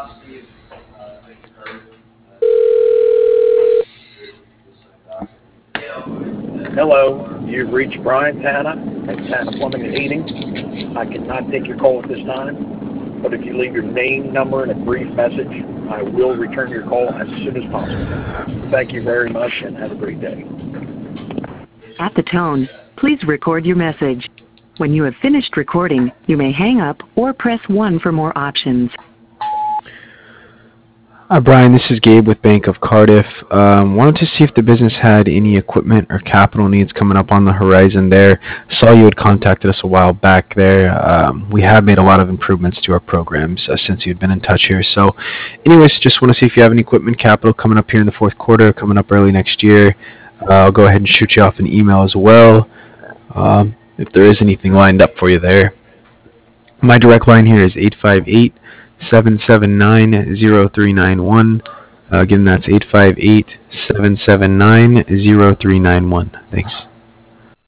Hello, you've reached Brian Tanner at Tanner Plumbing and Heating. I cannot take your call at this time, but if you leave your name, number, and a brief message, I will return your call as soon as possible. Thank you very much and have a great day. At the tone, please record your message. When you have finished recording, you may hang up or press 1 for more options. Hi, Brian. This is Gabe with Bank of Cardiff. Wanted to see if the business had any equipment or capital needs coming up on the horizon there. Saw you had contacted us a while back there. We have made a lot of improvements to our programs since you'd been in touch here. So anyways, just want to see if you have any equipment capital coming up here in the fourth quarter, coming up early next year. I'll go ahead and shoot you off an email as well if there is anything lined up for you there. My direct line here is 858-779-0391. Again, that's 858-779-0391. Thanks.